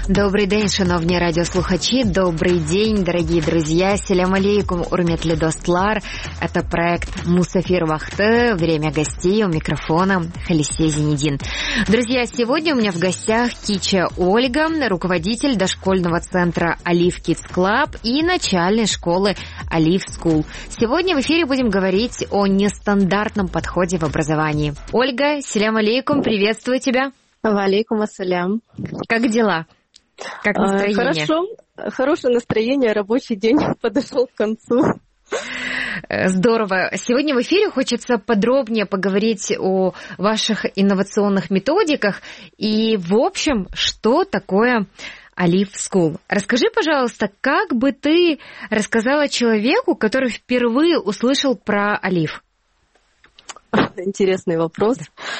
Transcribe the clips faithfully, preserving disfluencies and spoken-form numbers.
Добрий день, шановні радиослухачи, добрый день, дорогие друзья, селям алейкум, урметли достлар. Это проект Мусафир Вахты, время гостей, у микрофона Халисия Зенедин. Друзья, сегодня у меня в гостях Кича Ольга, руководитель дошкольного центра Alif Kids Club и начальной школы Alif School. Сегодня в эфире будем говорить о нестандартном подходе в образовании. Ольга, селям алейкум, приветствую тебя. Валейкум ассалям. Как дела? Как настроение? Хорошо, хорошее настроение, рабочий день подошел к концу. Здорово. Сегодня в эфире хочется подробнее поговорить о ваших инновационных методиках и, в общем, что такое Alif School. Расскажи, пожалуйста, как бы ты рассказала человеку, который впервые услышал про Alif? Интересный вопрос.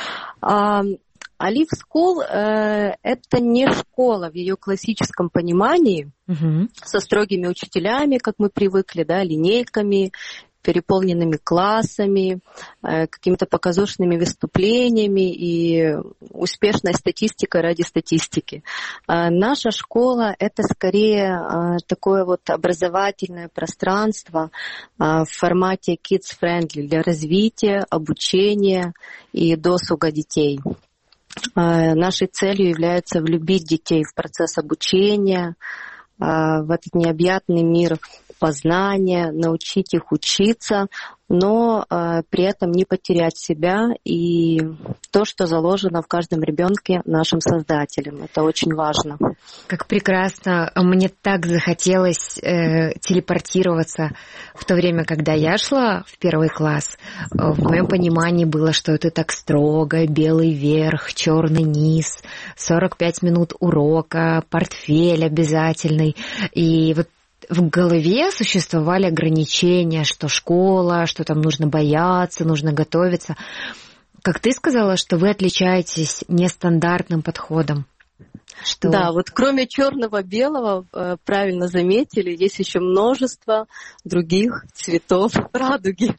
Alif School э, – это не школа в ее классическом понимании, угу. со строгими учителями, как мы привыкли, да, линейками, переполненными классами, э, какими-то показушными выступлениями и успешной статистикой ради статистики. Э, наша школа – это скорее э, такое вот образовательное пространство э, в формате kids-friendly для развития, обучения и досуга детей. Нашей целью является влюбить детей в процесс обучения, в этот необъятный мир познания, научить их учиться, но э, при этом не потерять себя и то, что заложено в каждом ребенке нашим создателем. Это очень важно. Как прекрасно. Мне так захотелось э, телепортироваться в то время, когда я шла в первый класс. В моем понимании было, что это так строго, белый верх, черный низ, сорок пять минут урока, портфель обязательный. И вот в голове существовали ограничения, что школа, что там нужно бояться, нужно готовиться. Как ты сказала, что вы отличаетесь нестандартным подходом. Что... Да, вот кроме черного-белого, правильно заметили, есть еще множество других цветов радуги.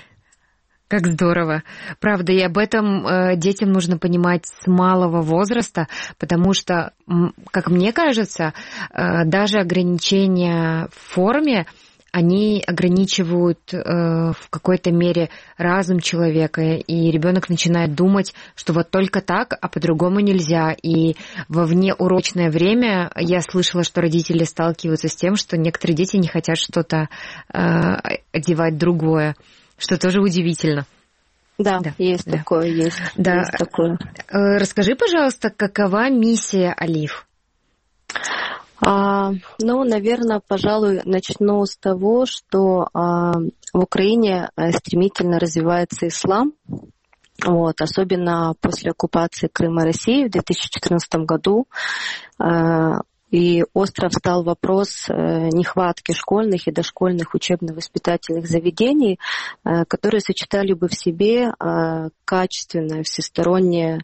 Как здорово. Правда, и об этом э, детям нужно понимать с малого возраста, потому что, как мне кажется, э, даже ограничения в форме, они ограничивают э, в какой-то мере разум человека, и ребенок начинает думать, что вот только так, а по-другому нельзя. И во внеурочное время я слышала, что родители сталкиваются с тем, что некоторые дети не хотят что-то э, одевать другое. Что тоже удивительно. Да, да. есть да. такое, есть, да. есть такое. Расскажи, пожалуйста, какова миссия Alif? А, ну, наверное, пожалуй, начну с того, что а, в Украине стремительно развивается ислам. Вот, особенно после оккупации Крыма Россией в две тысячи четырнадцатом году. А, И остро встал вопрос нехватки школьных и дошкольных учебно-воспитательных заведений, которые сочетали бы в себе качественное, всестороннее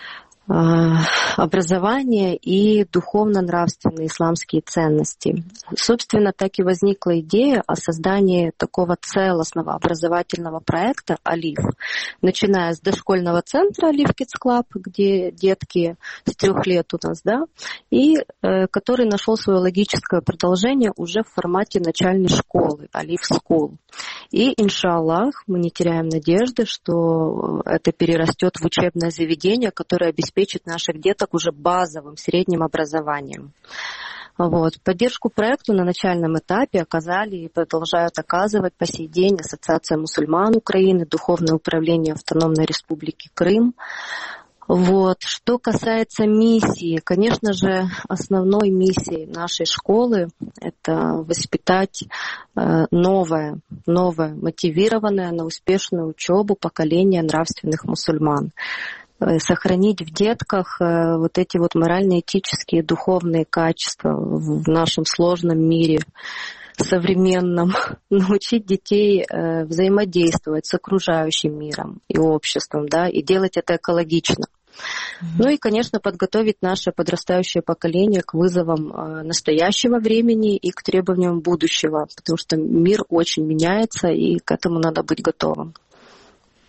образование и духовно-нравственные исламские ценности. Собственно, так и возникла идея о создании такого целостного образовательного проекта Alif, начиная с дошкольного центра Alif Kids Club, где детки с трех лет у нас, да, и э, который нашел свое логическое продолжение уже в формате начальной школы Alif School. И, иншаллах, мы не теряем надежды, что это перерастет в учебное заведение, которое обеспечит наших деток уже базовым средним образованием. Вот. Поддержку проекту на начальном этапе оказали и продолжают оказывать по сей день Ассоциация мусульман Украины, Духовное управление Автономной Республики Крым. Вот. Что касается миссии, конечно же, основной миссией нашей школы – это воспитать новое, новое, мотивированное на успешную учебу поколение нравственных мусульман. Сохранить в детках вот эти вот морально-этические, духовные качества в нашем сложном мире современном, научить детей взаимодействовать с окружающим миром и обществом, да, и делать это экологично. Mm-hmm. Ну и, конечно, подготовить наше подрастающее поколение к вызовам настоящего времени и к требованиям будущего, потому что мир очень меняется, и к этому надо быть готовым.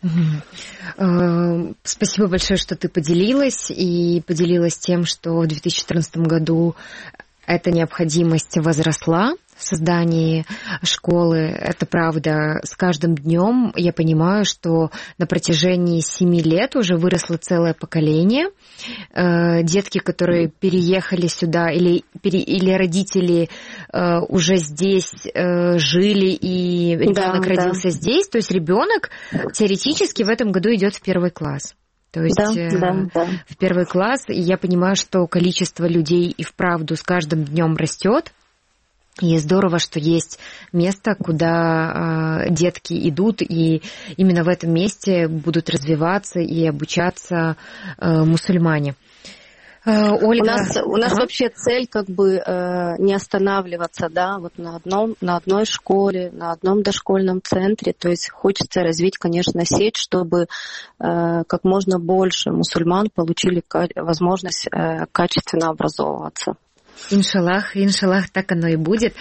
Спасибо большое, что ты поделилась, и поделилась тем, что в две тысячи четырнадцатом году эта необходимость возросла в создании школы. Это правда. С каждым днем я понимаю, что на протяжении семи лет уже выросло целое поколение. Детки, которые переехали сюда, или, или родители уже здесь жили, и ребенок да, родился да. здесь. То есть ребенок теоретически в этом году идет в первый класс. То есть да, э, да, да. в первый класс, и я понимаю, что количество людей и вправду с каждым днем растет. И здорово, что есть место, куда э, детки идут, и именно в этом месте будут развиваться и обучаться э, мусульмане. Ольга. У нас, у нас ага. вообще цель как бы э, не останавливаться, да, вот на одном, на одной школе, на одном дошкольном центре. То есть хочется развить, конечно, сеть, чтобы э, как можно больше мусульман получили возможность э, качественно образовываться. Иншаллах, иншаллах, так оно и будет.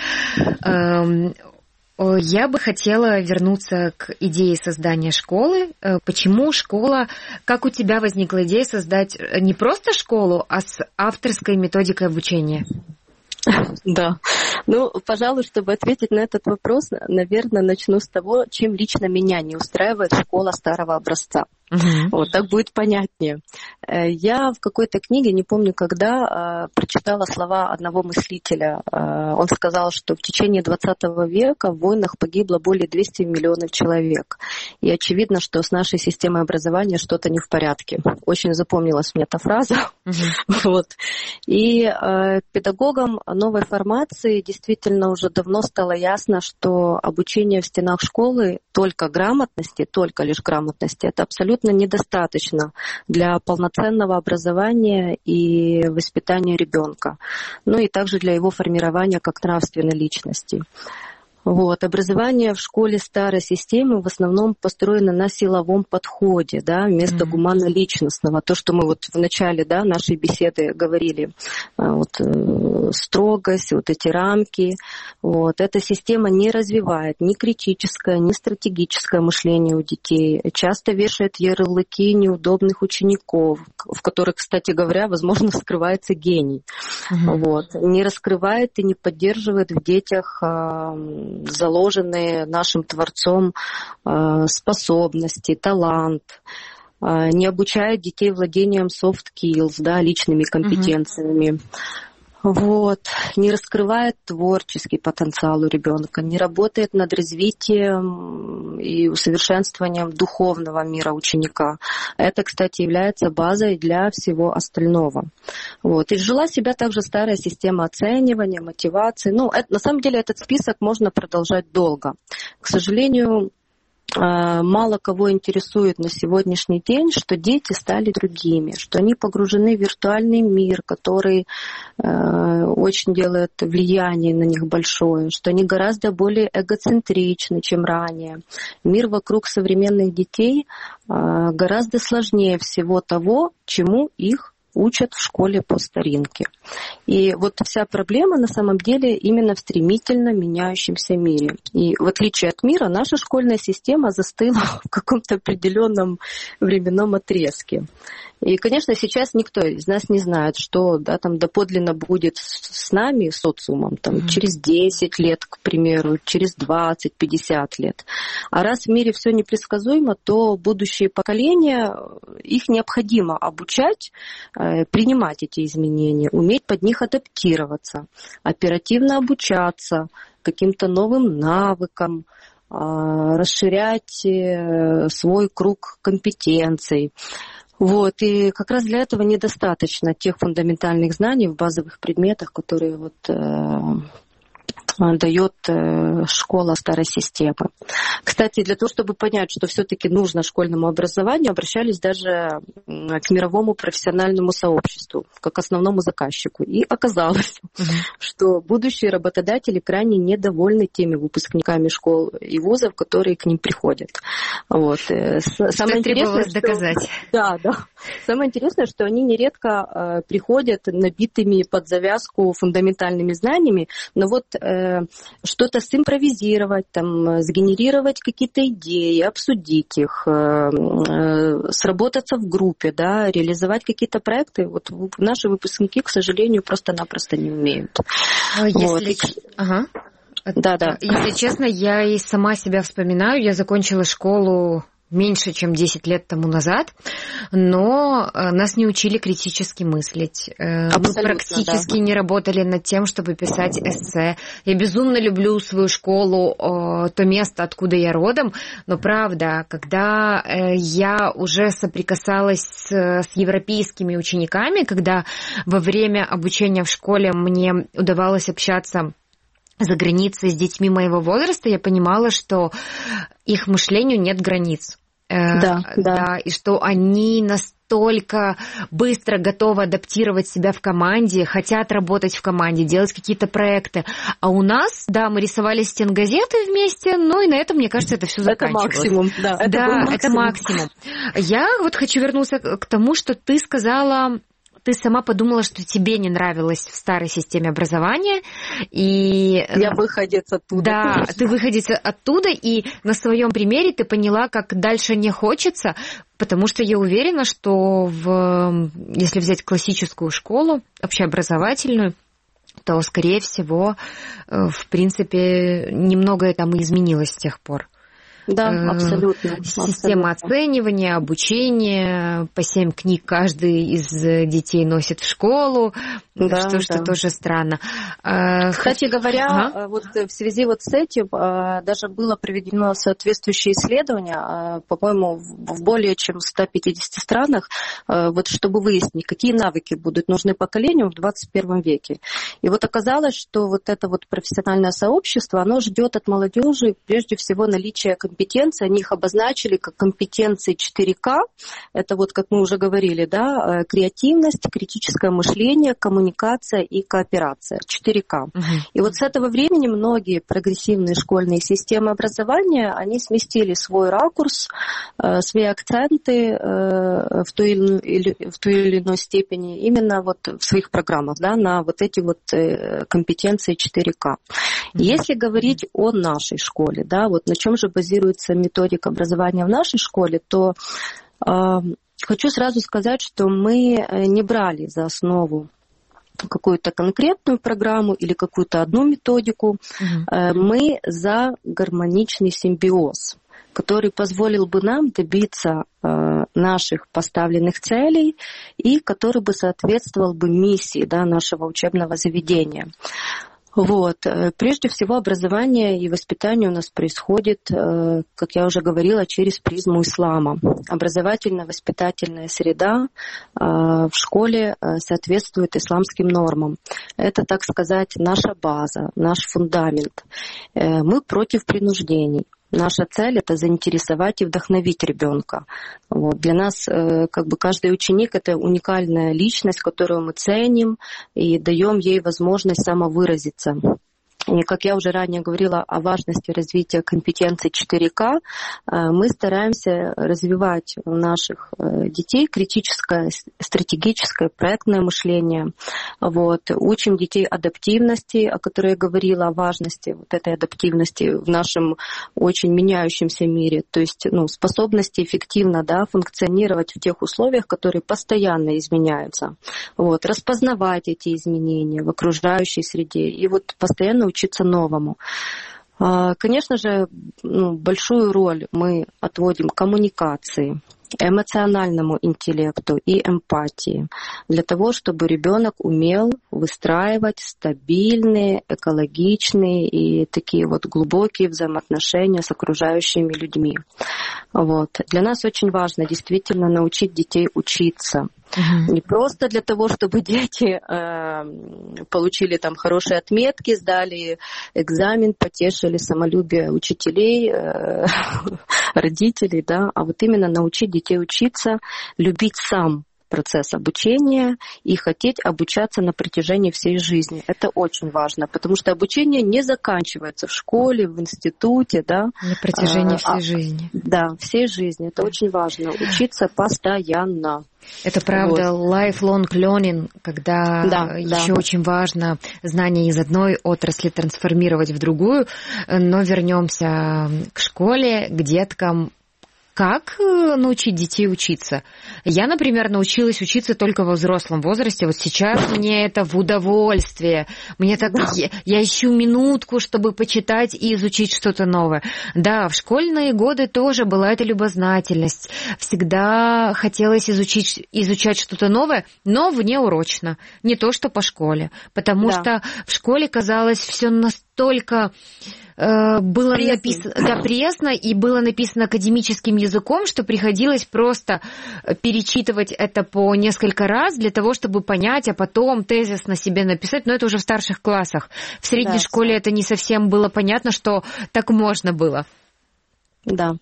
Я бы хотела вернуться к идее создания школы. Почему школа? Как у тебя возникла идея создать не просто школу, а с авторской методикой обучения? Да. Ну, пожалуй, чтобы ответить на этот вопрос, наверное, начну с того, чем лично меня не устраивает школа старого образца. Uh-huh. Вот, так будет понятнее. Я в какой-то книге, не помню когда, прочитала слова одного мыслителя. Он сказал, что в течение двадцатого века в войнах погибло более двухсот миллионов человек. И очевидно, что с нашей системой образования что-то не в порядке. Очень запомнилась мне эта фраза. Uh-huh. Вот. И э, педагогам новой формации действительно уже давно стало ясно, что обучение в стенах школы только грамотности, только лишь грамотности, это абсолютно недостаточно для полноценного образования и воспитания ребенка, ну и также для его формирования как нравственной личности. Вот. Образование в школе старой системы в основном построено на силовом подходе, да, вместо mm-hmm. гуманно-личностного. То, что мы вот в начале, да, нашей беседы говорили, вот, строгость, вот эти рамки. Вот. Эта система не развивает ни критическое, ни стратегическое мышление у детей. Часто вешает ярлыки неудобных учеников, в которых, кстати говоря, возможно, скрывается гений. Mm-hmm. Вот. Не раскрывает и не поддерживает в детях заложенные нашим Творцом способности, талант, не обучает детей владением soft skills, да, личными компетенциями. Uh-huh. Вот. Не раскрывает творческий потенциал у ребенка, не работает над развитием и усовершенствованием духовного мира ученика. Это, кстати, является базой для всего остального. Вот. И жила себя также старая система оценивания, мотивации. Ну, это, на самом деле этот список можно продолжать долго. К сожалению, мало кого интересует на сегодняшний день, что дети стали другими, что они погружены в виртуальный мир, который э, очень делает влияние на них большое, что они гораздо более эгоцентричны, чем ранее. Мир вокруг современных детей э, гораздо сложнее всего того, чему их учат в школе по старинке. И вот вся проблема на самом деле именно в стремительно меняющемся мире. И в отличие от мира, наша школьная система застыла в каком-то определенном временном отрезке. И, конечно, сейчас никто из нас не знает, что да, там доподлинно будет с нами, социумом, там, mm-hmm. через десять лет, к примеру, через двадцать, пятьдесят лет. А раз в мире все непредсказуемо, то будущие поколения, их необходимо обучать, э, принимать эти изменения, уметь под них адаптироваться, оперативно обучаться каким-то новым навыкам, э, расширять э, свой круг компетенций. Вот, и как раз для этого недостаточно тех фундаментальных знаний в базовых предметах, которые вот, э, дает э, школа старой системы. Кстати, для того, чтобы понять, что все-таки нужно школьному образованию, обращались даже к мировому профессиональному сообществу, как основному заказчику. И оказалось, mm-hmm. что будущие работодатели крайне недовольны теми выпускниками школ и вузов, которые к ним приходят. Вот. Самое интересное, что... доказать. Да, да. Самое интересное, что они нередко э, приходят набитыми под завязку фундаментальными знаниями, но вот э, что-то симпровизировать, там, сгенерировать какие-то идеи, обсудить их, сработаться в группе, да, реализовать какие-то проекты. Вот наши выпускники, к сожалению, просто-напросто не умеют. Если... Вот. Ага. Да, да. Если честно, я и сама себя вспоминаю. Я закончила школу меньше, чем десять лет тому назад, но нас не учили критически мыслить. Абсолютно, мы практически да. не работали над тем, чтобы писать эссе. Я безумно люблю свою школу, то место, откуда я родом, но правда, когда я уже соприкасалась с, с европейскими учениками, когда во время обучения в школе мне удавалось общаться за границей с детьми моего возраста, я понимала, что их мышлению нет границ. Да, да. да, и что они настолько быстро готовы адаптировать себя в команде, хотят работать в команде, делать какие-то проекты. А у нас, да, мы рисовали стенгазеты вместе, ну и на этом, мне кажется, это все заканчивалось. Это максимум, да. Это да, максимум. это максимум. Я вот хочу вернуться к тому, что ты сказала... Ты сама подумала, что тебе не нравилось в старой системе образования, и... Я выходец оттуда. Да, конечно. Ты выходец оттуда, и на своем примере ты поняла, как дальше не хочется, потому что я уверена, что в... если взять классическую школу, общеобразовательную, то, скорее всего, в принципе, немногое там и изменилось с тех пор. Да, абсолютно. Система абсолютно. Оценивания, обучения, по семь книг каждый из детей носит в школу, да, что, да. что тоже странно. Кстати говоря, ага. вот в связи вот с этим даже было проведено соответствующее исследование, по-моему, в более чем ста пятидесяти странах, вот чтобы выяснить, какие навыки будут нужны поколению в двадцать первом веке. И вот оказалось, что вот это вот профессиональное сообщество, оно ждет от молодежи прежде всего наличия компетенции, они их обозначили как компетенции четыре ка, это вот, как мы уже говорили, да, креативность, критическое мышление, коммуникация и кооперация, четыре ка. Угу. И вот с этого времени многие прогрессивные школьные системы образования, они сместили свой ракурс, свои акценты в той или, в той или иной степени именно вот в своих программах, да, на вот эти вот компетенции четыре ка. Угу. Если говорить о нашей школе, да, вот на чем же базируется методика образования в нашей школе, то э, хочу сразу сказать, что мы не брали за основу какую-то конкретную программу или какую-то одну методику. Mm-hmm. Э, мы за гармоничный симбиоз, который позволил бы нам добиться э, наших поставленных целей и который бы соответствовал бы миссии, да, нашего учебного заведения. Вот. Прежде всего, образование и воспитание у нас происходит, как я уже говорила, через призму ислама. Образовательно-воспитательная среда в школе соответствует исламским нормам. Это, так сказать, наша база, наш фундамент. Мы против принуждений. Наша цель – это заинтересовать и вдохновить ребенка. Вот. Для нас как бы каждый ученик – это уникальная личность, которую мы ценим и даем ей возможность самовыразиться. И, как я уже ранее говорила о важности развития компетенций четыре ка, мы стараемся развивать у наших детей критическое, стратегическое, проектное мышление. Вот. Учим детей адаптивности, о которой я говорила, о важности вот этой адаптивности в нашем очень меняющемся мире. То есть ну, способности эффективно, да, функционировать в тех условиях, которые постоянно изменяются. Вот. Распознавать эти изменения в окружающей среде и вот постоянно учиться новому. Конечно же, ну, большую роль мы отводим коммуникации, эмоциональному интеллекту и эмпатии для того, чтобы ребенок умел выстраивать стабильные, экологичные и такие вот глубокие взаимоотношения с окружающими людьми. Вот. Для нас очень важно действительно научить детей учиться. Uh-huh. Не просто для того, чтобы дети э, получили там хорошие отметки, сдали экзамен, потешили самолюбие учителей, э, родителей, да, а вот именно научить детей учиться, любить сам процесс обучения и хотеть обучаться на протяжении всей жизни. Это очень важно, потому что обучение не заканчивается в школе, в институте, да. На протяжении а, всей жизни. Да, всей жизни. Это очень важно. Учиться постоянно. Это правда, вот. Lifelong learning, когда да, еще да. очень важно знания из одной отрасли трансформировать в другую. Но вернемся к школе, к деткам. Как научить детей учиться? Я, например, научилась учиться только во взрослом возрасте. Вот сейчас мне это в удовольствие. Мне так... Да. Я, я ищу минутку, чтобы почитать и изучить что-то новое. Да, в школьные годы тоже была эта любознательность. Всегда хотелось изучить, изучать что-то новое, но внеурочно. Не то, что по школе. Потому да. что в школе казалось все настолько... было написано, да, пресно, и было написано академическим языком, что приходилось просто перечитывать это по несколько раз для того, чтобы понять, а потом тезис на себе написать, но это уже в старших классах. В средней да, школе это не совсем было понятно, что так можно было. Да.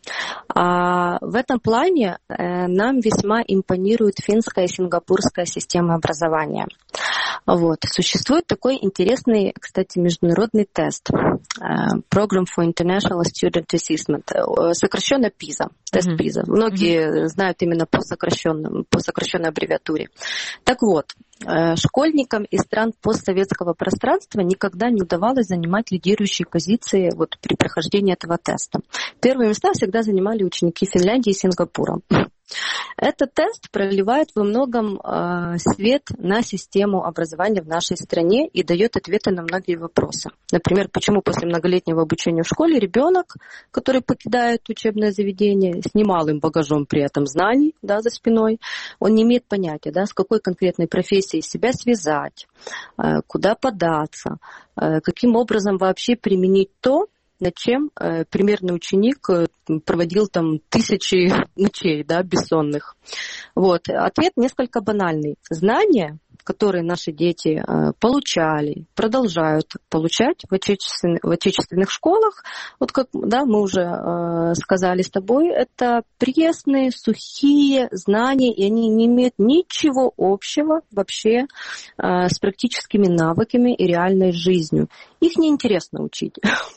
А в этом плане э, нам весьма импонирует финская и сингапурская система образования. Вот. Существует такой интересный, кстати, международный тест. Program for International Student Assessment, сокращенно пиза, тест mm-hmm. пиза. Многие mm-hmm. знают именно по сокращенному, по сокращенной аббревиатуре. Так вот, школьникам из стран постсоветского пространства никогда не удавалось занимать лидирующие позиции вот при прохождении этого теста. Первые места всегда занимали ученики Финляндии и Сингапура. Этот тест проливает во многом э, свет на систему образования в нашей стране и дает ответы на многие вопросы. Например, почему после многолетнего обучения в школе ребенок, который покидает учебное заведение с немалым багажом при этом знаний, да, за спиной, он не имеет понятия, да, с какой конкретной профессией себя связать, э, куда податься, э, каким образом вообще применить то, над чем э, примерный ученик э, проводил там тысячи ночей, да, бессонных. Вот. Ответ несколько банальный. Знания, которые наши дети э, получали, продолжают получать в, отечествен... в отечественных школах, вот как да, мы уже э, сказали с тобой, это пресные, сухие знания, и они не имеют ничего общего вообще э, с практическими навыками и реальной жизнью. Их неинтересно учить.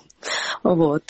Вот.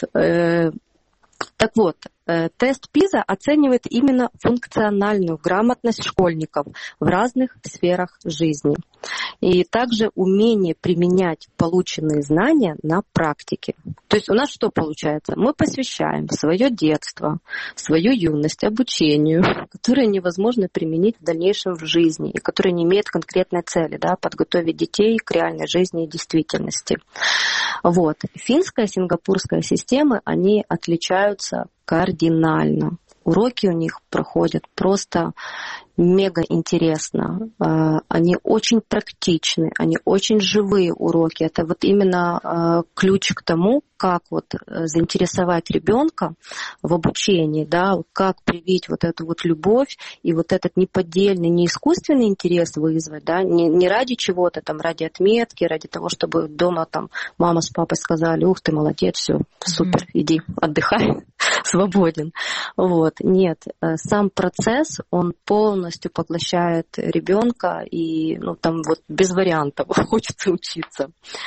Так вот, тест пиза оценивает именно функциональную грамотность школьников в разных сферах жизни. И также умение применять полученные знания на практике. То есть у нас что получается? Мы посвящаем свое детство, свою юность обучению, которое невозможно применить в дальнейшем в жизни и которое не имеет конкретной цели, да, подготовить детей к реальной жизни и действительности. Вот. Финская и сингапурская системы, они отличаются кардинально. Уроки у них проходят просто мега интересно. Они очень практичны, они очень живые уроки. Это вот именно ключ к тому, как вот заинтересовать ребенка в обучении, да, как привить вот эту вот любовь и вот этот неподдельный, не искусственный интерес вызвать, да, не, не ради чего-то там, ради отметки, ради того, чтобы дома там мама с папой сказали: ух ты, молодец, все, супер, иди, отдыхай, свободен. Вот, нет, сам процесс, он полностью поглощает ребенка, и ну, там вот без вариантов хочется учиться.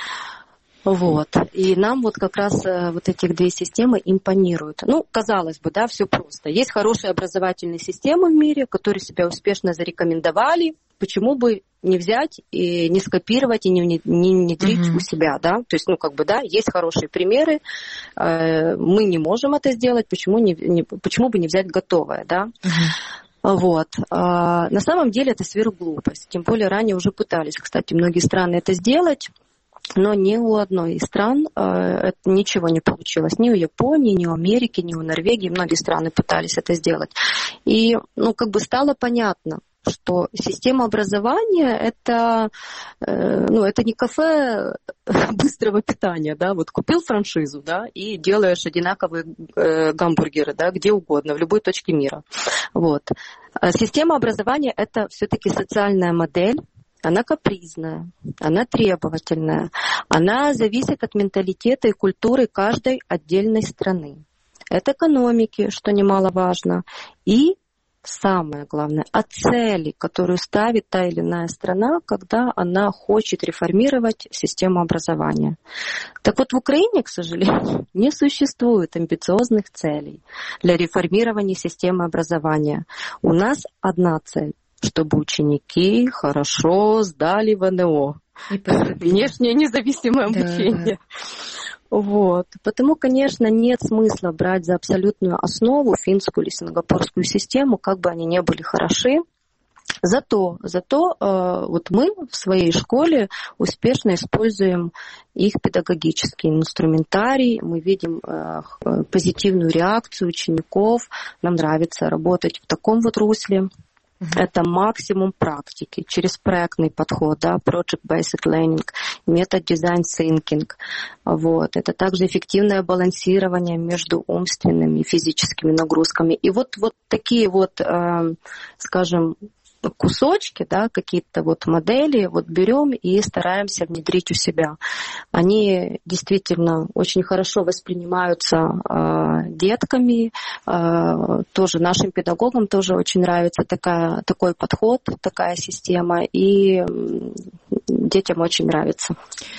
Вот. И нам вот как раз вот этих две системы импонируют. Ну, казалось бы, да, все просто. Есть хорошие образовательные системы в мире, которые себя успешно зарекомендовали. Почему бы не взять и не скопировать и не внедрить mm-hmm. у себя, да? То есть, ну, как бы, да, есть хорошие примеры, мы не можем это сделать, почему, не, не, почему бы не взять готовое, да? Mm-hmm. Вот. На самом деле это сверхглупость. Тем более ранее уже пытались, кстати, многие страны это сделать. Но ни у одной из стран э, ничего не получилось. Ни у Японии, ни у Америки, ни у Норвегии. Многие страны пытались это сделать. И, ну, как бы стало понятно, что система образования это, э, ну, это не кафе быстрого питания, да, вот купил франшизу, да, и делаешь одинаковые э, гамбургеры, да, где угодно, в любой точке мира. Вот. Система образования это все-таки социальная модель. Она капризная, она требовательная, она зависит от менталитета и культуры каждой отдельной страны. От экономики, что немаловажно, и самое главное, о цели, которую ставит та или иная страна, когда она хочет реформировать систему образования. Так вот, в Украине, к сожалению, не существует амбициозных целей для реформирования системы образования. У нас одна цель, чтобы ученики хорошо сдали в эн о. Внешнее независимое обучение. Да, да. Вот. Потому, конечно, нет смысла брать за абсолютную основу финскую или сингапурскую систему, как бы они ни были хороши. Зато, зато э, вот мы в своей школе успешно используем их педагогический инструментарий, мы видим э, позитивную реакцию учеников, нам нравится работать в таком вот русле. Uh-huh. Это максимум практики через проектный подход, да, Project Basic Learning, метод Design Thinking. Вот. Это также эффективное балансирование между умственными и физическими нагрузками. И вот, вот такие вот, э, скажем, кусочки, да, какие-то вот модели вот берем и стараемся внедрить у себя. Они действительно очень хорошо воспринимаются э, детками, э, тоже нашим педагогам тоже очень нравится такая, такой подход, такая система, и детям очень нравится.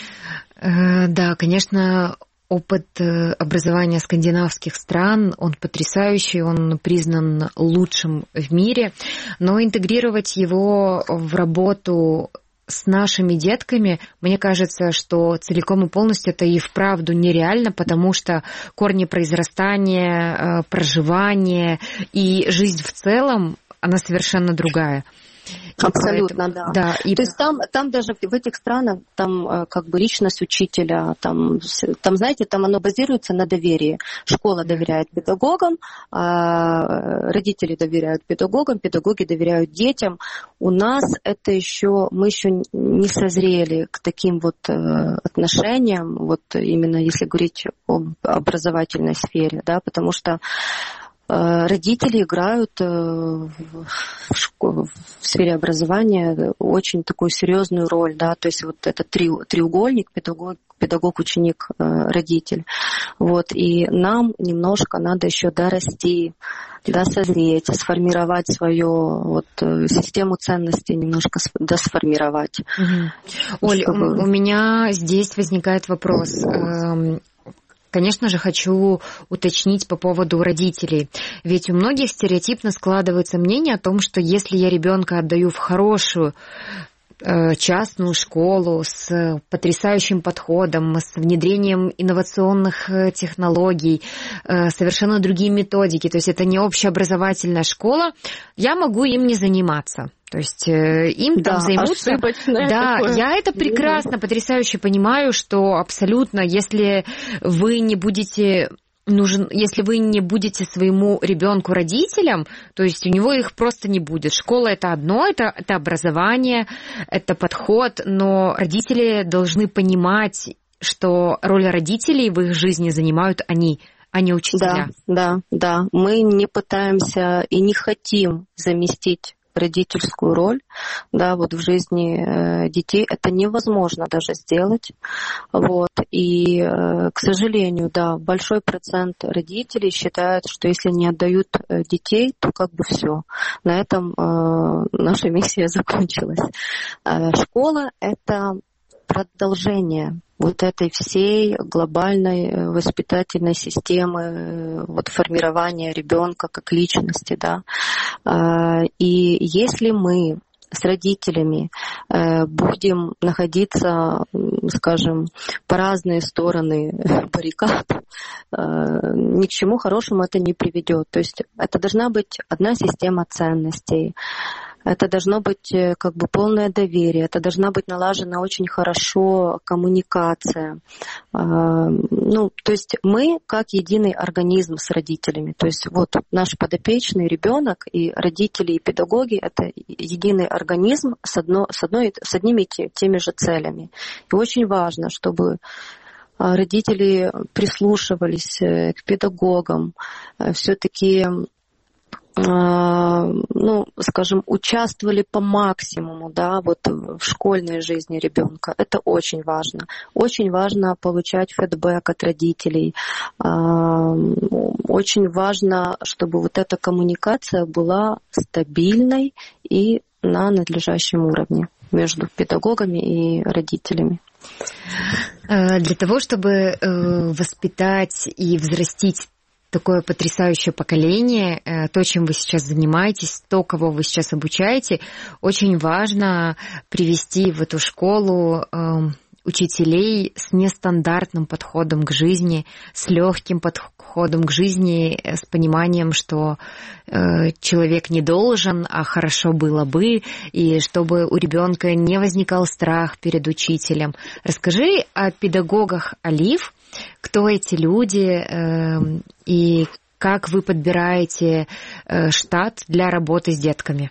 Да, конечно, опыт образования скандинавских стран, он потрясающий, он признан лучшим в мире, но интегрировать его в работу с нашими детками, мне кажется, что целиком и полностью это и вправду нереально, потому что корни произрастания, проживания и жизнь в целом, она совершенно другая. Абсолютно, поэтому, да. да. И... То есть там, там даже в этих странах там как бы личность учителя, там, там, знаете, там оно базируется на доверии. Школа доверяет педагогам, родители доверяют педагогам, педагоги доверяют детям. У нас это еще, мы еще не созрели к таким вот отношениям, вот именно если говорить об образовательной сфере, да, потому что родители играют в, школе, в сфере образования очень такую серьезную роль, да, то есть вот этот три, треугольник педагог, педагог, ученик, родитель, вот, и нам немножко надо еще дорасти, досозреть, сформировать свою вот систему ценностей, немножко досформировать. Угу. Оль, чтобы... у меня здесь возникает вопрос. Конечно же, хочу уточнить по поводу родителей. Ведь у многих стереотипно складывается мнение о том, что если я ребенка отдаю в хорошую частную школу с потрясающим подходом, с внедрением инновационных технологий, совершенно другие методики, то есть это не общеобразовательная школа, я могу им не заниматься. То есть им там да, займутся... Да, такое. Я это прекрасно, потрясающе понимаю, что абсолютно, если вы не будете... Нужен, если вы не будете своему ребенку родителям, то есть у него их просто не будет. Школа это одно, это, это образование, это подход, но родители должны понимать, что роль родителей в их жизни занимают они, а не учителя. Да, да, да. Мы не пытаемся и не хотим заместить родительскую роль, да, вот в жизни э, детей. Это невозможно даже сделать. Вот. И, э, к сожалению, да, большой процент родителей считают, что если не отдают э, детей, то как бы все. На этом э, наша миссия закончилась. Э, школа — это продолжение вот этой всей глобальной воспитательной системы вот, формирования ребенка как личности, да. И если мы с родителями будем находиться, скажем, по разные стороны баррикад, ни к чему хорошему это не приведет. То есть это должна быть одна система ценностей. Это должно быть как бы полное доверие, это должна быть налажена очень хорошо коммуникация. Ну, то есть мы как единый организм с родителями. То есть вот наш подопечный ребенок и родители, и педагоги — это единый организм с, одно, с, одной, с одними и теми же целями. И очень важно, чтобы родители прислушивались к педагогам, все-таки ну, скажем, участвовали по максимуму, да, вот в школьной жизни ребенка. Это очень важно. Очень важно получать фидбэк от родителей. Очень важно, чтобы вот эта коммуникация была стабильной и на надлежащем уровне между педагогами и родителями. Для того, чтобы воспитать и взрастить такое потрясающее поколение, то, чем вы сейчас занимаетесь, то, кого вы сейчас обучаете, очень важно привести в эту школу учителей с нестандартным подходом к жизни, с легким подходом к жизни, с пониманием, что э, человек не должен, а хорошо было бы, и чтобы у ребенка не возникал страх перед учителем. Расскажи о педагогах Алиф, кто эти люди э, и как вы подбираете э, штат для работы с детками.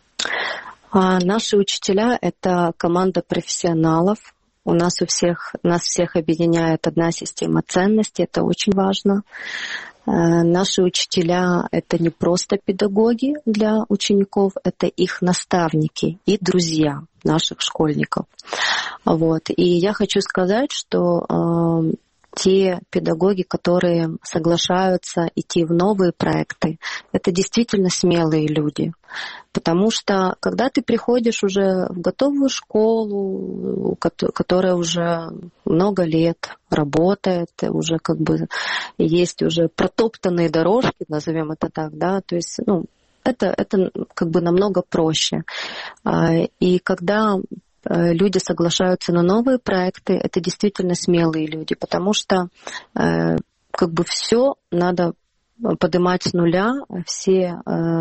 А наши учителя — это команда профессионалов. У нас у всех, нас всех объединяет одна система ценностей, это очень важно. Наши учителя — это не просто педагоги для учеников, это их наставники и друзья наших школьников. Вот. И я хочу сказать, что э, те педагоги, которые соглашаются идти в новые проекты, это действительно смелые люди. Потому что когда ты приходишь уже в готовую школу, которая уже много лет работает, уже как бы есть уже протоптанные дорожки, назовем это так, да, то есть, ну, это, это как бы намного проще. И когда люди соглашаются на новые проекты, это действительно смелые люди, потому что как бы все надо поднимать с нуля, все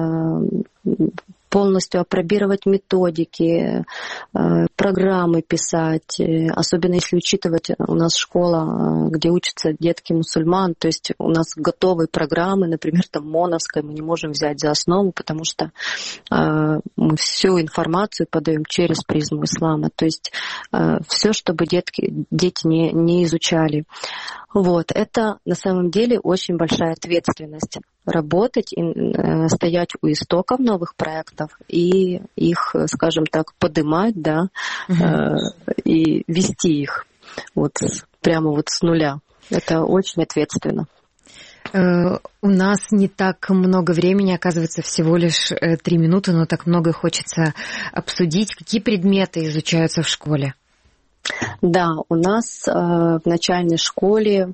полностью апробировать методики, программы писать, особенно если учитывать, у нас школа, где учатся детки мусульман, то есть у нас готовые программы, например, там МОНовская, мы не можем взять за основу, потому что мы всю информацию подаем через призму ислама, то есть все, чтобы детки, дети не, не изучали. Вот, это на самом деле очень большая ответственность. Работать и э, стоять у истоков новых проектов и их, скажем так, поднимать, да, э, и вести их вот прямо вот с нуля. Это очень ответственно. У нас не так много времени, оказывается, всего лишь три минуты, но так много хочется обсудить. Какие предметы изучаются в школе? Да, у нас э, в начальной школе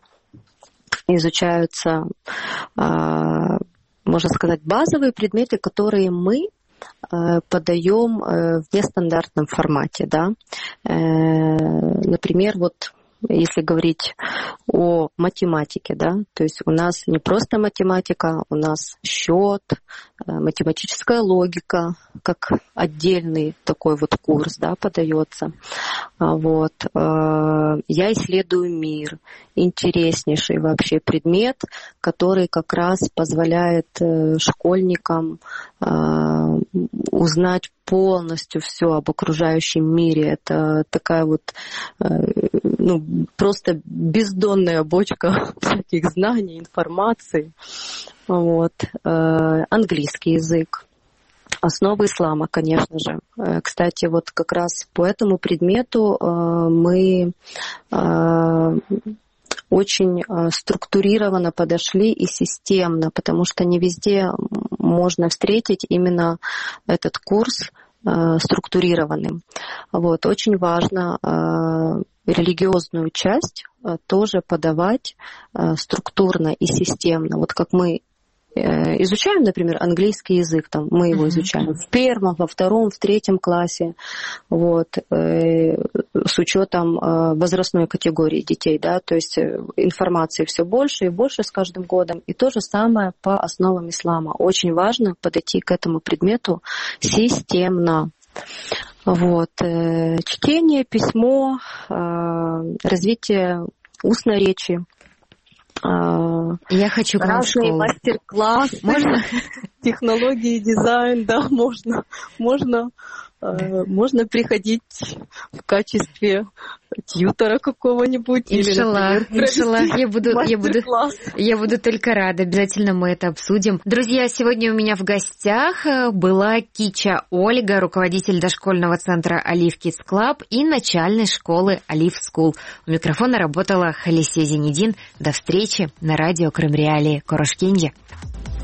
изучаются, э, можно сказать, базовые предметы, которые мы э, подаем э, в нестандартном формате. Да? Э, например, вот если говорить о математике, да, то есть у нас не просто математика, у нас счет, математическая логика, как отдельный такой вот курс, да, подается. Вот. Я исследую мир, интереснейший вообще предмет, который как раз позволяет школьникам узнать полностью все об окружающем мире. Это такая вот, ну, просто бездонная бочка всяких знаний, информации. Вот. Английский язык. Основы ислама, конечно же. Кстати, вот как раз по этому предмету мы очень структурированно подошли и системно, потому что не везде можно встретить именно этот курс структурированным. Вот. Очень важно религиозную часть тоже подавать структурно и системно. Вот как мы изучаем, например, английский язык, там, мы его изучаем в первом, во втором, в третьем классе, вот, э, с учетом э, возрастной категории детей, да, то есть информации все больше и больше с каждым годом, и то же самое по основам ислама. Очень важно подойти к этому предмету системно. Вот, э, чтение, письмо, э, развитие устной речи. Я хочу к вам в разные школу. Мастер-классы, можно? Технологии, дизайн, да, можно, можно Можно приходить в качестве тьютора какого-нибудь. Иншаллах, иншаллах, я буду, я буду, я буду только рада. Обязательно мы это обсудим. Друзья, сегодня у меня в гостях была Кича Ольга, руководитель дошкольного центра Alif Kids Club и начальной школы Alif School. У микрофона работала Халисе Зенедин. До встречи на радио Крым Реалии. Корошкенье.